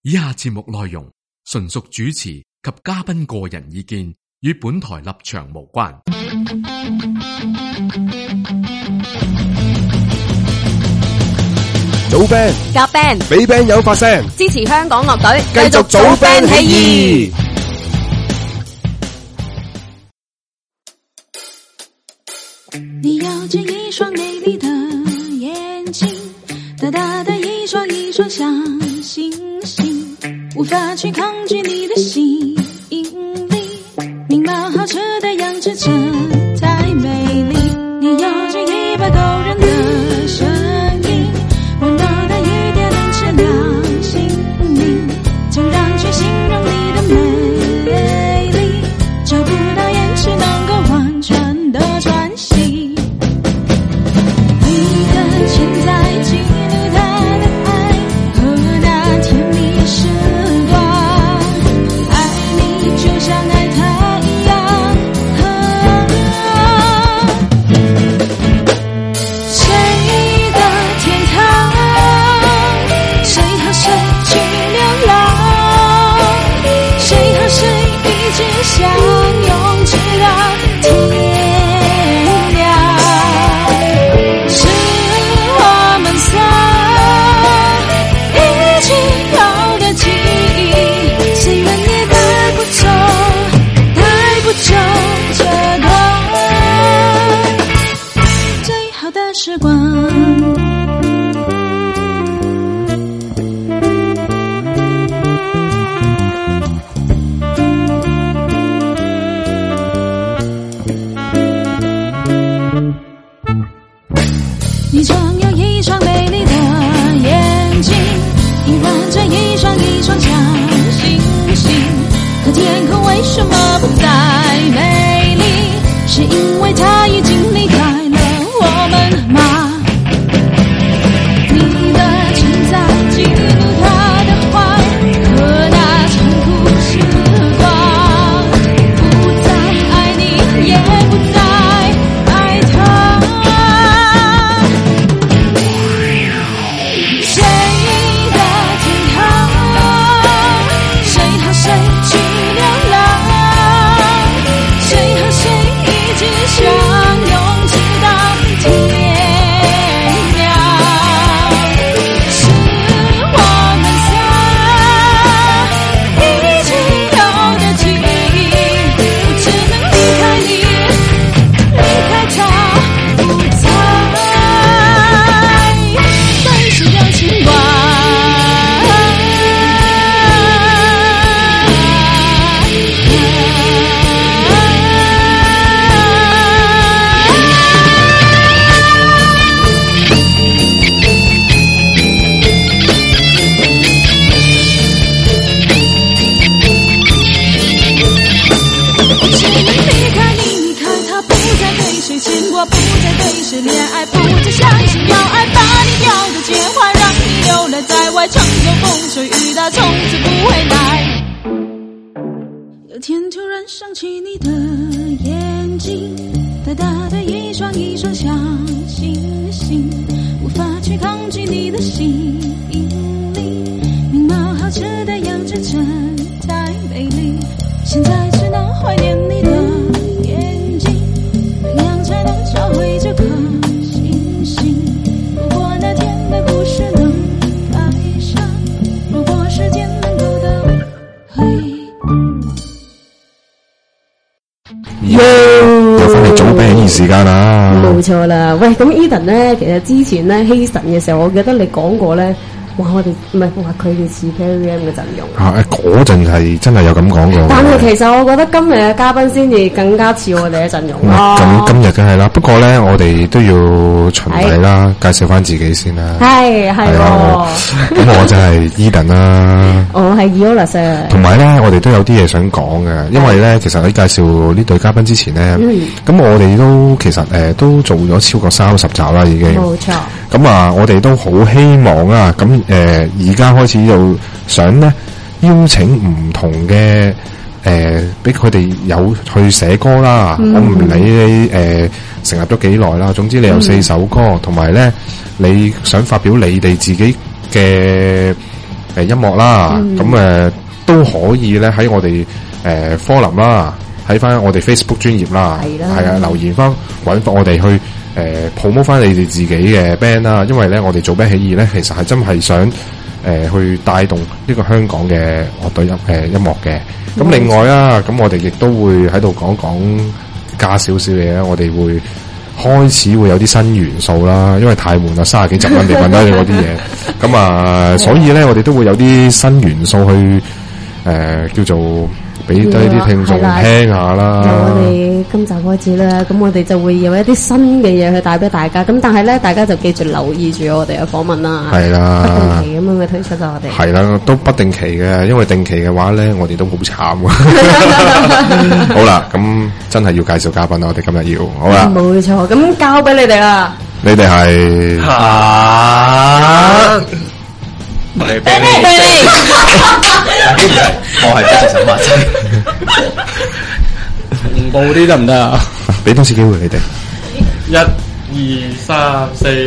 以下節目內容純屬主持及嘉賓個人意見，與本台立場無關。 組 band 夾 band 俾 band 友發聲， 支持香港樂隊， 繼續組 band 起義。 你有着一雙美麗的眼睛，大大的一雙像星星，無法去抗拒你的吸引力，明貌好車的樣子真太美麗，你有着100動人的聲音，溫柔的語調能治療心靈，怎樣去形容你的美麗，找不到言詞能夠完全的傳遞，你的潛在記錄它的愛和那甜蜜時光，愛你就像愛他一樣，誰的天堂，誰和誰去流浪，誰和誰一直相擁直到天亮，是我們仨一起有的記憶，雖然也帶不走這段最好的時光。你總有一雙美麗的眼睛，映染着一雙像星星，可天空為什麼不再美麗？是因為它已經離開了我們嗎？你的存在記錄它的壞和那殘酷時光，不再愛你，也不再愛他。誰的天堂，誰和誰去流浪，誰和誰一直相擁直到天亮，是我們仨一起有的記憶，不只能離開你，離開他，不再分手的情懷。只能離開你，離開他，不再對誰牽掛，不再對誰戀愛，不再相信要愛，把你掉的結環，讓你留了在外，乘着風吹雨打，從此不回來。有天突然想起你的眼睛，大大的一雙像星星，無法去抗拒你的吸引力，明貌好車的樣子真太美麗，現在只能懷念你的眼睛，怎樣才能找回這顆星星？如果那天的故事能改寫，如果時間能夠倒回。 又翻嚟組 band 時間啦， 冇錯啦。喂，咁 Eden 咧，其實之前咧希神嘅時候，我記得你講過咧，哇！我哋唔係話佢哋似 Perry M 嘅陣容啊！嗰陣係真係有咁講過。 但係其實我覺得今日嘅嘉賓先至更加似我哋嘅陣容咯。 咁今日梗係啦，不過咧我哋都要循例啦，介紹翻自己先啦。 係喎。 咁我就係 Eden 啦。 我係 Eolas。 同埋咧，我哋都有啲嘢想講嘅，因為咧，其實喺介紹呢對嘉賓之前咧，咁我哋都其實都做咗超過30集啦，已經。 冇錯。 咁啊，我哋都好希望啊，咁而家開始就想咧邀請唔同嘅俾佢哋有去寫歌啦。我唔理你成立咗幾耐啦，總之你有4首歌，同埋咧你想發表你哋自己嘅音樂啦，咁都可以咧喺我哋forum啦，喺翻我哋 Facebook 專頁啦，係啊，留言翻揾翻我哋去promote 翻你哋自己嘅 band 啦，因為咧我哋做 band 起義咧，其實係真係想去帶動呢個香港嘅樂隊音樂嘅。咁另外啊，咁我哋亦都會喺度講加少少嘢啦，我哋會開始會有啲新元素啦，因為太悶啦，30幾集蚊未問低你嗰啲嘢，咁啊，所以咧我哋都會有啲新元素去叫做俾低啲聽眾聽下啦。 由我哋今集開始啦，咁我哋就會有一啲新嘅嘢去帶俾大家。咁但係咧，大家就記住留意住我哋嘅訪問啦。係啦，不定期咁樣嘅推出咗我哋。係啦，都不定期嘅，因為定期嘅話咧，我哋都好慘㗎。好啦，咁真係要介紹嘉賓啦，我哋今日要好啦。冇錯，咁交俾你哋啦。你哋係我係 Benny， 我係不手馬仔，同步啲得唔得啊？ 俾多次機會你哋。 1、2、3、4，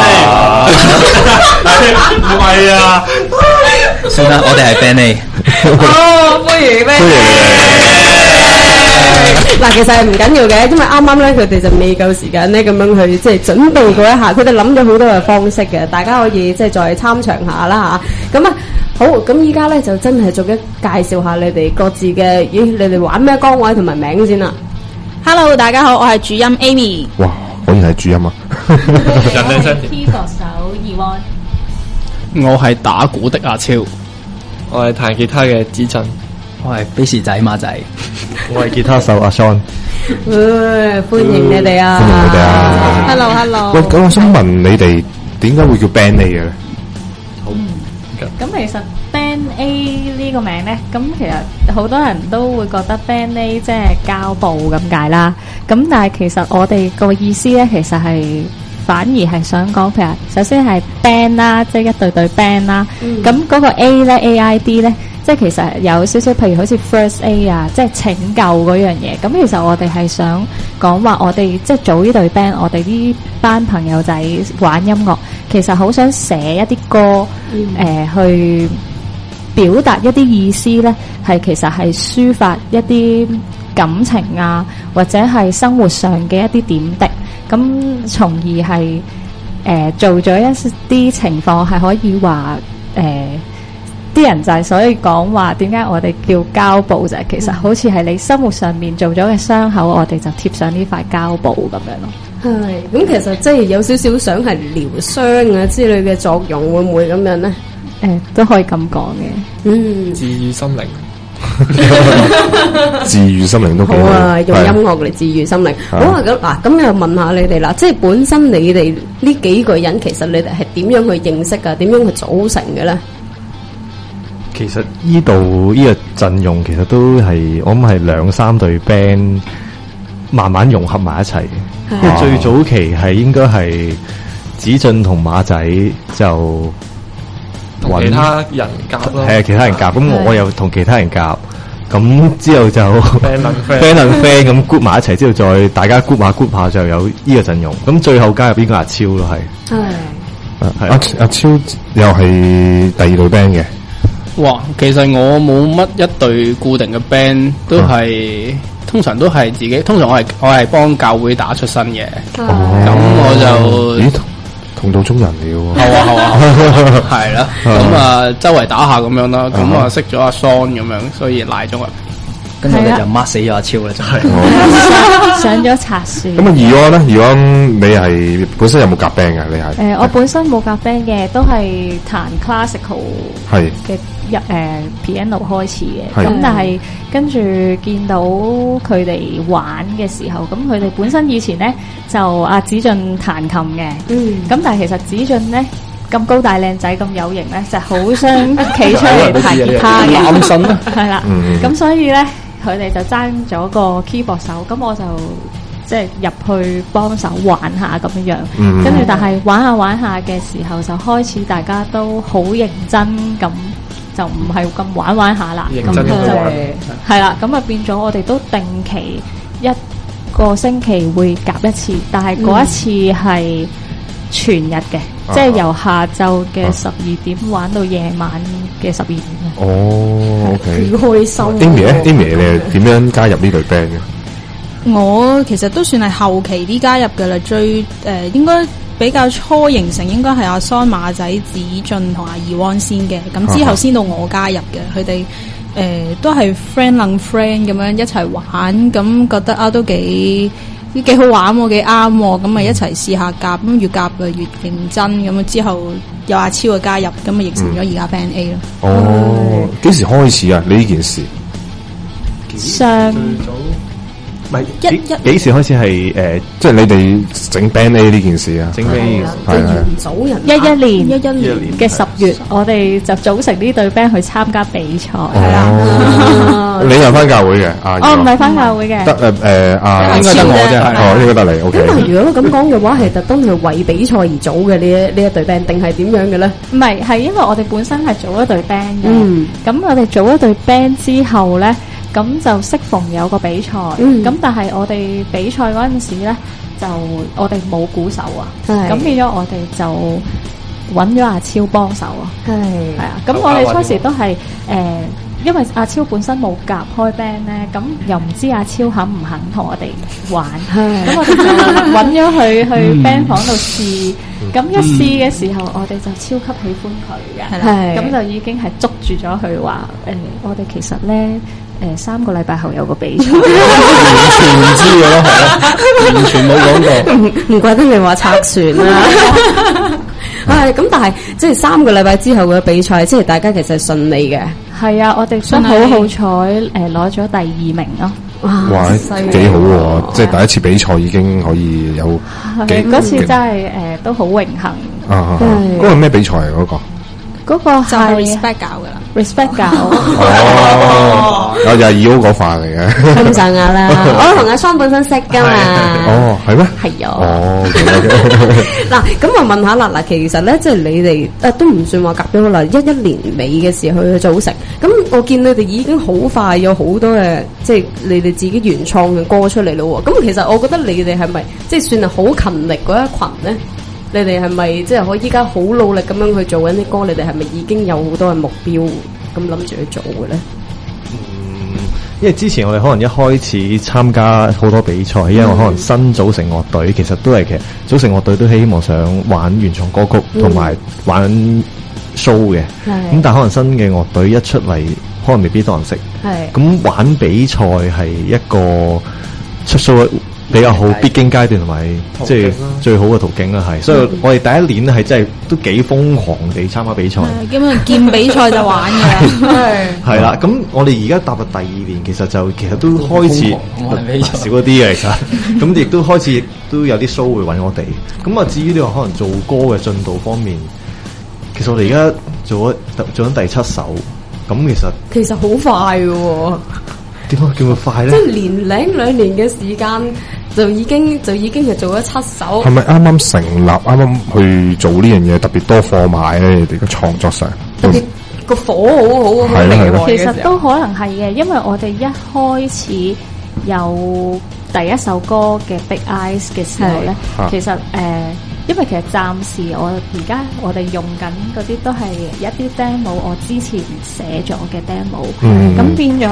唔係啊！算啦，我哋係 Benny。 哦，歡迎 Benny。嗱，其實係唔緊要嘅，因為啱啱咧佢哋就未夠時間咧咁樣去即係準備過一下，佢哋諗咗好多嘅方式嘅，大家可以即係再參詳下啦嚇。咁啊，好，咁依家咧就真係逐一介紹下你哋各自嘅，你哋玩咩崗位同埋名先啦。 Hello， 大家好，我係主音 Amy。 哇，果然係主音啊！ 人靚聲。keyboard 手Ewan。 我係打鼓的阿超，我係彈吉他嘅子振，我係 bass 仔馬仔，我係吉他手阿 Son。 歡迎你哋啊！ 歡迎你哋啊 ！Hello。 喂，咁我想問你哋點解會叫 Band A 嘅咧？ 好。咁其實 Band A 呢個名咧，咁其實好多人都會覺得 Band A 即係膠布咁解啦。咁但係其實我哋個意思咧，其實係反而係想講，譬如首先係 band 啦，即係一隊隊 band 啦。咁嗰個 A 咧 AID 咧，即係其實有少少，譬如好似 First A 啊，即係拯救嗰樣嘢。咁其實我哋係想講話，我哋即係組呢隊 band，我哋呢班朋友仔玩音樂，其實好想寫一啲歌，去表達一啲意思咧，係其實係抒發一啲感情啊，或者係生活上嘅一啲點滴。咁從而係做咗一啲情況係可以話啲人就係所以講話點解我哋叫膠布就係其實好似係你生活上面做咗嘅傷口，我哋就貼上呢塊膠布咁樣咯。 係，咁其實即係有少少想係療傷啊之類嘅作用，會唔會咁樣咧？ 都可以咁講嘅。 治愈心靈。 治愈心靈都幾好啊！用音樂嚟治愈心靈。好啊，咁又問下你哋啦，即係本身你哋呢幾個人，其實你哋係點樣去認識㗎？點樣去組成嘅咧？ 其實呢度呢個陣容其實都係我諗係2-3隊 band 慢慢融合埋一齊。因為最早期係應該係子俊同馬仔就。 同其他人夾咯， 係啊，其他人夾，咁我又同其他人夾，咁之後就 band and friend 咁 group 埋一齊，之後再大家 group 下就有呢個陣容，咁最後加入邊個阿超咯，係阿超又係第二隊 band 嘅。 哇，其實我冇乜一隊固定嘅 band，都係通常都係自己，通常我係幫教會打出身嘅，咁我就。 同道中人嚟喎， 係啊，係啦，咁啊周圍打下咁樣啦，咁啊識咗阿 Son 咁樣，所以賴咗入嚟，跟住我哋就抹死咗阿超啦，就係上咗冊書。 咁啊，Ewan 咧，Ewan你係本身有冇夾 band 㗎？你係我本身冇夾 band 嘅，都係彈 classical 嘅piano 開始嘅，咁但係跟住見到佢哋玩嘅時候，咁佢哋本身以前咧就阿子俊彈琴嘅，咁但係其實子俊咧咁高大靚仔咁有型咧，就好想企出嚟彈吉他嘅， 男神啊， 係啦，咁所以咧佢哋就爭咗個 keyboard 手，咁我就即係入去幫手玩下咁樣，跟住但係玩下嘅時候就開始大家都好認真咁。就唔係咁玩下啦，咁就係啦，咁啊變咗我哋都定期一個星期會夾一次，但係嗰一次係全日嘅， 即係由下晝嘅12點玩到夜晚嘅12點啊。 哦 ，OK， 幾開心。 Amy 咧 ，Amy 你係點樣加入呢隊 band 嘅？ 我其實都算係後期啲加入嘅啦，最應該比較初形成應該係阿桑馬仔、子俊同阿二汪先嘅，咁之後先到我加入嘅，佢哋都係 friend 撚 friend 咁樣一齊玩，咁覺得啊都幾好玩喎，幾啱喎，咁咪一齊試下夾，咁越夾就越認真，咁之後有阿超嘅加入，咁咪形成咗而家 Band A 咯。 哦，幾時開始啊？你呢件事？ 上唔係幾時開始係即係你哋整 Band A 呢件事啊？ 整 Band A 係元祖人 11年嘅 10 月，我哋就組成呢隊 band 去參加比賽。 係啊，你又翻教會嘅？ 我唔係翻教會嘅。 得應該得我啫。 哦，應該得你。OK。 咁如果咁講嘅話，係特登係為比賽而組嘅呢一隊 band，定係點樣嘅咧？ 唔係，係因為我哋本身係組一隊 band 嘅。咁我哋組一隊 band 之後咧。咁就適逢有個比賽，咁但係我哋比賽嗰陣時咧，就我哋冇鼓手啊，咁變咗我哋就揾咗阿超幫手啊，係啊，咁我哋初時都係因為阿超本身冇夾開 band 咧，咁又唔知阿超肯唔肯同我哋玩，咁我哋就揾咗佢去 band 房度試，咁一試嘅時候，我哋就超級喜歡佢嘅，咁就已經係捉住咗佢話我哋其實咧。3個禮拜後有個比賽，完全唔知嘅咯，係完全冇講過。 唔怪得你話拆船啦。係咁，但係即係3個禮拜之後嘅比賽，即係大家其實係順利嘅。 係啊，我哋都好彩，攞咗第2名咯。 哇，幾好喎！即係第一次比賽已經可以有嗰次真係都好榮幸。 嗰個咩比賽嚟嗰個？ 嗰個係 Respect 搞噶啦 ，Respect 搞。 又係二 O 嗰塊嚟嘅。 咁上下啦，我同阿桑本身識噶嘛。 哦，係咩？ 係啊。 哦， 嗱，咁我問下啦，嗱，其實咧，即係你哋都唔算話夾咗好耐，11年尾嘅時候去組成。咁我見你哋已經好快有好多嘅，即係你哋自己原創嘅歌出嚟咯。咁其實我覺得你哋係咪即係算係好勤力嗰一群咧？你哋係咪即係可以依家好努力咁樣去做緊啲歌？你哋係咪已經有好多嘅目標咁諗住去做嘅咧？ 因為之前我哋可能一開始參加好多比賽，因為我可能新組成樂隊，其實都係其實組成樂隊都希望想玩原創歌曲同埋玩 show 嘅。咁但係可能新嘅樂隊一出嚟，可能未必多人識。咁玩比賽係一個出 show比較好必經階段同埋即係最好嘅途徑啦，係，所以我哋第一年係真係都幾瘋狂地參加比賽， 基本上見比賽就玩嘅啦， 係啦。咁我哋而家踏入第2年，其實都開始少咗啲嘅，其實咁亦都開始都有啲 show 會揾我哋。咁啊，至於你話可能做歌嘅進度方面，其實我哋而家做緊第7首，咁其實好快嘅喎。 點解叫佢快咧？ 即係年零2年嘅時間就已經係做咗7首。 係咪啱啱成立，啱啱去做呢樣嘢，特別多貨賣咧？你哋嘅創作上特別個火好厲害。 其實都可能係嘅，因為我哋一開始有第一首歌嘅 Big Eyes 嘅時候咧，其實因為其實暫時我哋用緊嗰啲都係一啲 demo， 我之前寫咗嘅 demo，咁變咗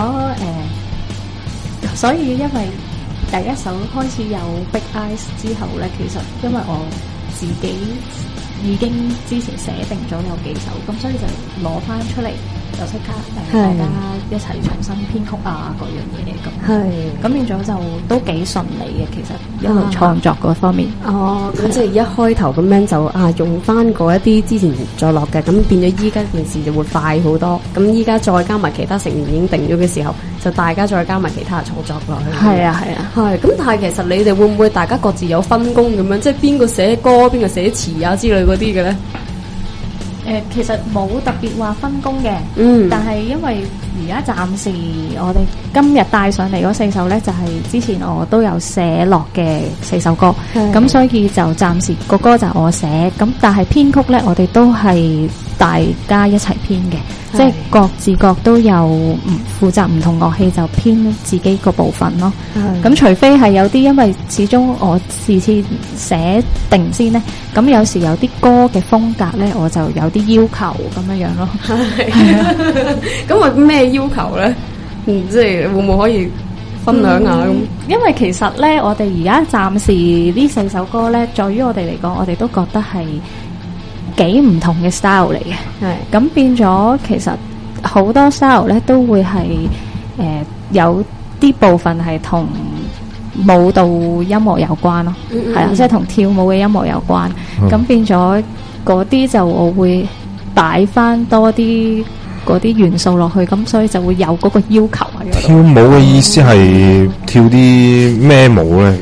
所以因為第一首開始有 Big Eyes 之後咧，其實因為我自己已經之前寫定咗有幾首，咁所以就攞翻出嚟，就即刻大家一齊重新編曲啊，各樣嘢咁變咗就都幾順利嘅，其實一路創作嗰方面。 咁即係一開頭咁樣就用翻嗰一啲之前再落嘅，咁變咗依家件事就會快好多。咁依家再加埋其他成員已經定咗嘅時候，就大家再加埋其他嘅創作落去。係啊。咁但係其實你哋會唔會大家各自有分工咁樣？即係邊個寫歌，邊個寫詞啊之類嗰啲嘅咧？ 其實冇特別話分工嘅，但係因為而家暫時我哋今日帶上嚟嗰4首呢，就係之前我都有寫落嘅4首歌，咁所以就暫時個歌就我寫，咁但係編曲呢，我哋都係大家一齊編嘅，即係各自各都有負責唔同樂器就編自己個部分咯。咁除非係有啲，因為始終我事先寫定先呢，咁有時有啲歌嘅風格呢，我就有啲要求咁樣樣咯。 咁我咩要求咧？即係會唔會可以分享下咁？ 因為其實咧，我哋而家暫時呢4首歌咧，在於我哋嚟講，我哋都覺得係幾唔同嘅 style 嚟嘅。係咁變咗，其實好多 style 咧都會係有啲部分係同舞蹈音樂有關咯。係啦，即係同跳舞嘅音樂有關。咁變咗嗰啲就我會擺翻多啲嗰啲元素落去，咁所以就會有嗰個要求喺嗰度。 跳舞嘅意思係跳啲咩舞咧？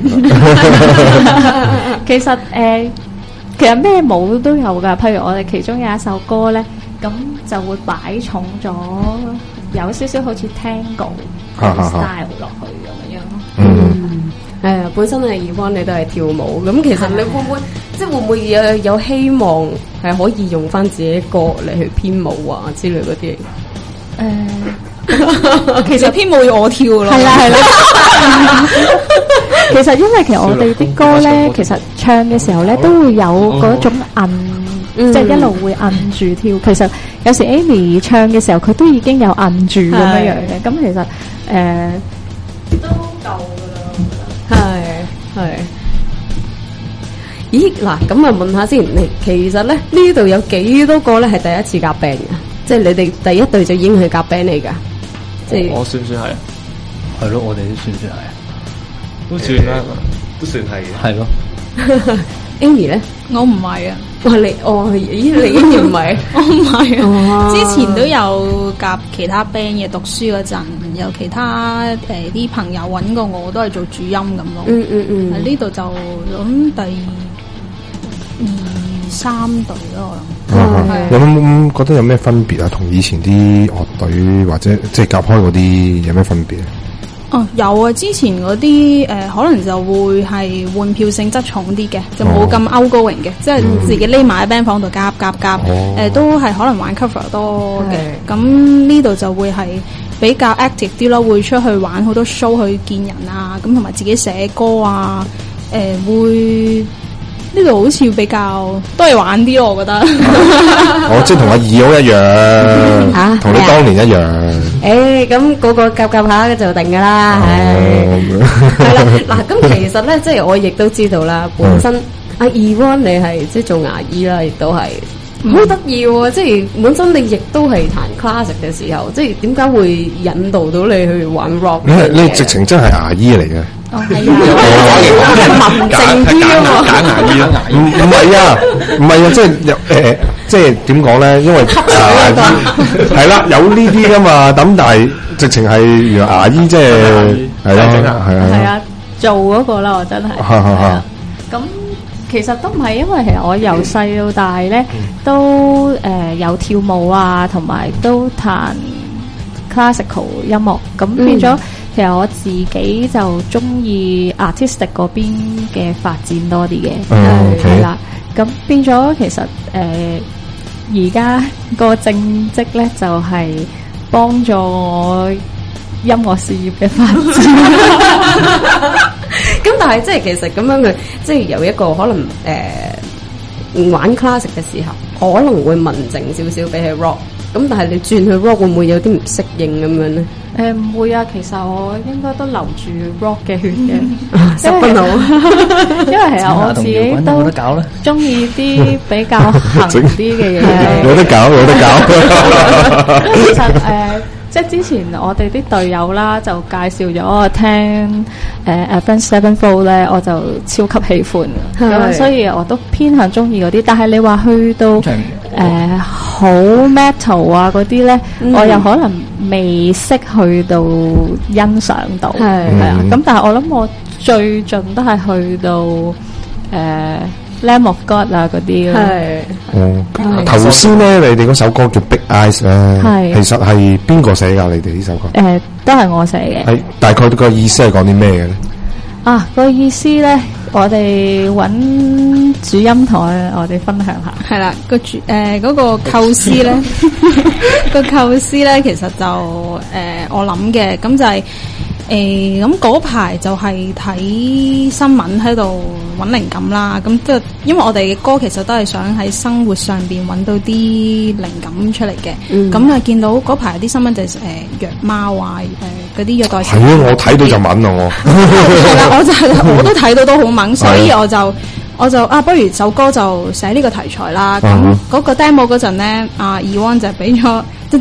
其實咩舞都有噶，譬如我哋其中有一首歌咧，咁就會擺重咗有少少好似 Tango style 落去咁樣咯。 本身係Yvonne你都係跳舞，咁其實你會唔會即係會唔會有希望係可以用翻自己歌嚟去編舞啊之類嗰啲？ 其實編舞要我跳咯。 係啦。其實因為其實我哋啲歌咧，其實唱嘅時候咧都會有嗰種即係一路會摁住跳。其實有時 Amy 唱嘅時候，佢都已經有摁住咁樣樣嘅。咁其實都夠。 係，咦嗱，咁啊問下先，你其實咧呢度有幾多個咧係第一次夾 band 嘅？即係你哋第一隊就已經係夾 band 嚟噶？即係我算唔算係？係咯，我哋都算唔算係？ 都算啦，都算係嘅。 係咯。 Amy 咧， 我唔係啊。 哇，你咦，你竟然唔係？ 我唔係啊。之前都有夾其他 band 嘅，讀書嗰陣有其他啲朋友揾過我，都係做主音咁咯。喺呢度就諗第2、3隊咯，我諗。 有冇覺得有咩分別啊？同以前啲樂隊或者即係夾開嗰啲有咩分別啊？ 有啊，之前嗰啲可能就會係換票性質重啲嘅，就冇咁 outgoing 嘅，即係自己匿埋喺 band 房度夾，都係可能玩 cover 多嘅。咁呢度就會係比較 active 啲咯，會出去玩好多 show 去見人啊，咁同埋自己寫歌啊，會呢度好似比較多嘢玩啲咯，我覺得。 即係同阿2一樣，同你當年一樣。 咁嗰個夾下就定噶啦，係啦。嗱，咁其實咧，即係我亦都知道啦，本身阿Yvonne你係即係做牙醫啦，亦都係好得意喎。即係本身你亦都係彈 classic 嘅時候，即係點解會引導到你去玩 rock？ 你直情真係牙醫嚟嘅。 係啊，文靜啲啊嘛， 假牙醫啦，唔係啊，即係點講咧？因為牙醫係啦，有呢啲噶嘛，咁但係直情係原來牙醫即係係啊， 做嗰個啦，我真係。咁其實都唔係，因為其實我由細到大咧都有跳舞啊，同埋都彈 classical 音樂，咁變咗。其實我自己就中意 artistic 嗰邊嘅發展多啲嘅，係啦。咁變咗其實而家個正職咧就係幫助我音樂事業嘅發展。 咁但係即係其實咁樣嘅，即係由一個可能玩 classic 嘅時候，可能會文靜少少比起 rock。咁但係你轉去 rock 會唔會有啲唔適應咁樣咧？ 唔會啊，其實我應該都留住 rock 嘅血嘅， 十分好。 因為其實我自己都中意啲比較行啲嘅嘢。 有得搞。 其實即係之前我哋啲隊友啦，就介紹咗我聽Avenged Sevenfold 咧，我就超級喜歡，咁所以我都偏向中意嗰啲。但係你話去到好 metal 啊嗰啲咧，我又可能未識去到欣賞到，係啊。咁但係我諗我最盡都係去到 Lamb of God 啊嗰啲咯。 係。頭先咧，你哋嗰首歌叫 Big Eyes 咧，其實係邊個寫㗎？你哋呢首歌？ 都係我寫嘅。 係大概個意思係講啲咩嘅咧？ 啊，個意思咧，我哋揾主音台，我哋分享下。 係啦，嗰個構思咧，個構思咧，其實就我諗嘅，咁就係咁嗰排就係睇新聞喺度揾靈感啦。咁即係因為我哋嘅歌其實都係想喺生活上邊揾到啲靈感出嚟嘅。咁啊見到嗰排啲新聞就係虐貓啊，嗰啲虐待小孩。係啊，我睇到就猛啦我。 係啦，我都睇到都好猛，所以我就不如首歌就寫呢個題材啦。咁嗰個 demo 嗰陣咧，Ewan 就俾咗。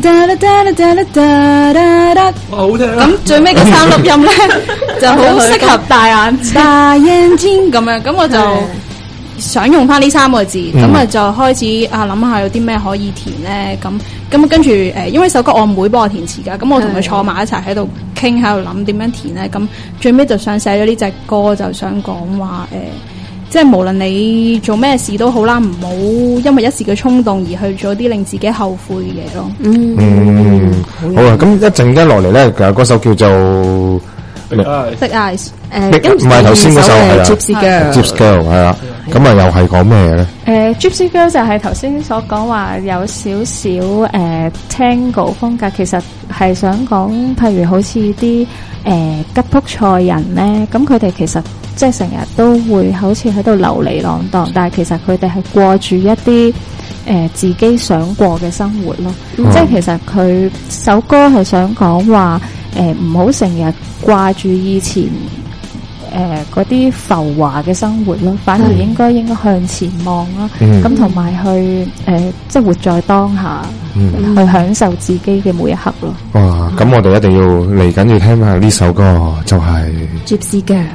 哇，好聽咁最尾嗰3粒音咧就好適合大眼睛咁樣，咁我就想用翻呢3個字，咁啊就開始諗下有啲咩可以填咧，咁跟住因為首歌我唔會幫我填詞噶，咁我同佢坐埋一齊喺度傾，喺度諗點樣填咧，咁最尾就想寫咗呢隻歌，就想講話即係無論你做咩事都好啦，唔好因為一時嘅衝動而去做啲令自己後悔嘅嘢咯。 好啊，咁一陣間落嚟咧，嗰首叫做 Big Eyes， 唔係頭先嗰首係 Gypsy Girl 係啦，咁啊又係講咩嘢咧 ？Gypsy Girl 就係頭先所講話有少少Tango 風格，其實係想講，譬如好似啲吉普賽人咧，咁佢哋其實即係成日都會好似喺度流離浪蕩，但係其實佢哋係過住一啲自己想過嘅生活咯。即係其實佢首歌係想講話唔好成日掛住以前嗰啲浮華嘅生活咯，反而應該向前望啦。咁同埋去即係活在當下，去享受自己嘅每一刻咯。 哇！咁我哋一定要嚟緊要聽下呢首歌，就係 Gypsy Girl。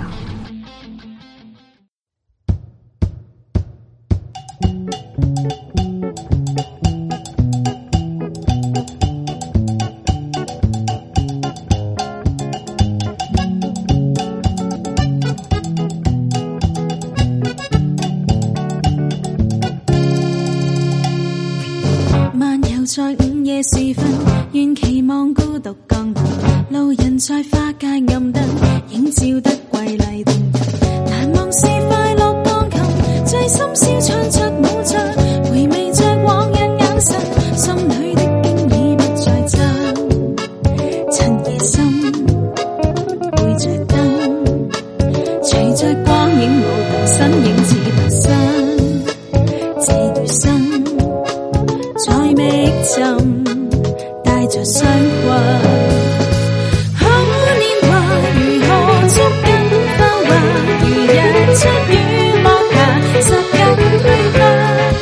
在午夜時分，願期望孤獨降臨，路人在花街暗燈映照得瑰麗動人。難忘是快樂鋼琴，醉心笑唱着舞着，回味着往日眼神，心裏的經已不再真。趁夜深，背着燈，隨着光影舞動，身影似浮生。這餘生。在覓尋，帶着傷困。好年華如何捉緊浮華，如日出與落霞，拾緊虛花。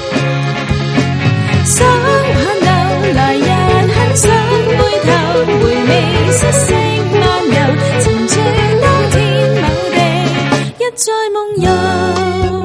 想挽留來日很想回頭，回味失色漫遊，沉醉當天某地，一再夢遊。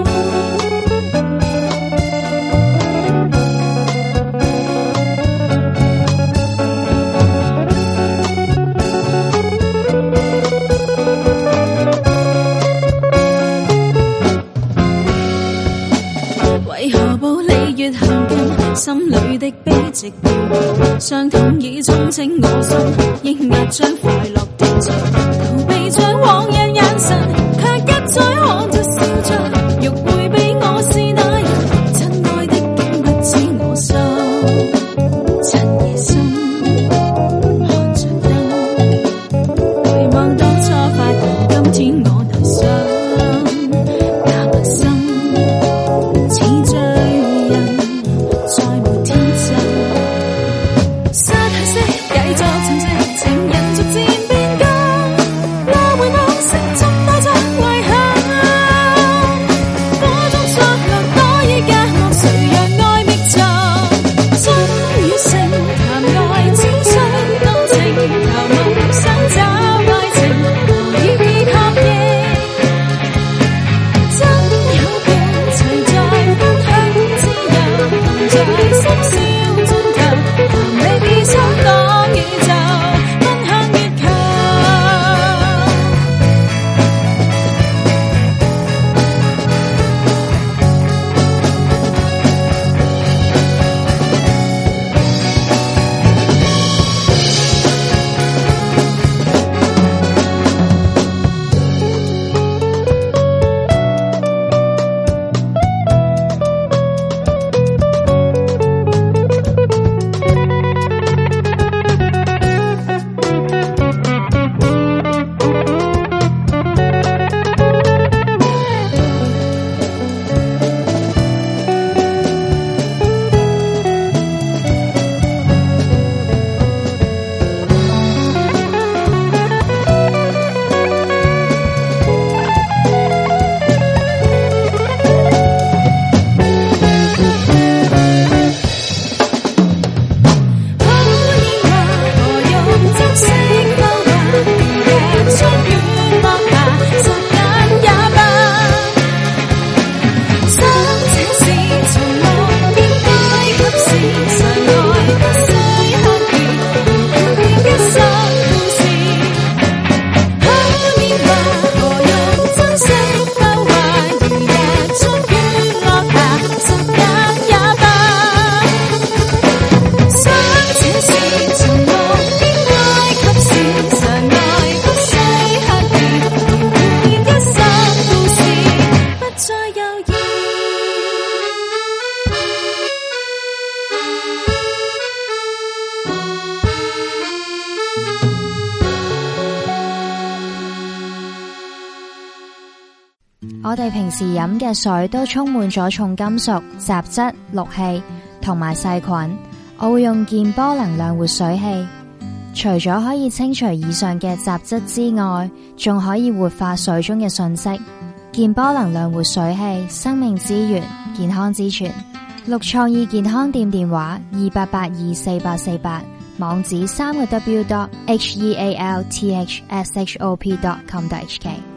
心裏的悲寂掉，傷痛已沖清我心，抑壓將快樂掉盡，逃避着往日眼神，卻一再看着笑着，欲回避我是那人，親愛的竟不知我心。趁夜深，看着燈，回望當初發現，今天我內傷，那麼深，似醉人。再沒天真，失去色，繼續沉寂，情人逐漸變更。 我哋平時飲嘅水都充滿咗重金屬、雜質、氯氣同埋細菌。我會用健波能量活水器，除咗可以清除以上嘅雜質之外，仲可以活化水中嘅訊息。健波能量活水器，生命之源，健康之泉。綠創意健康店電話28824848，網址3個W.healthshop.com.hk。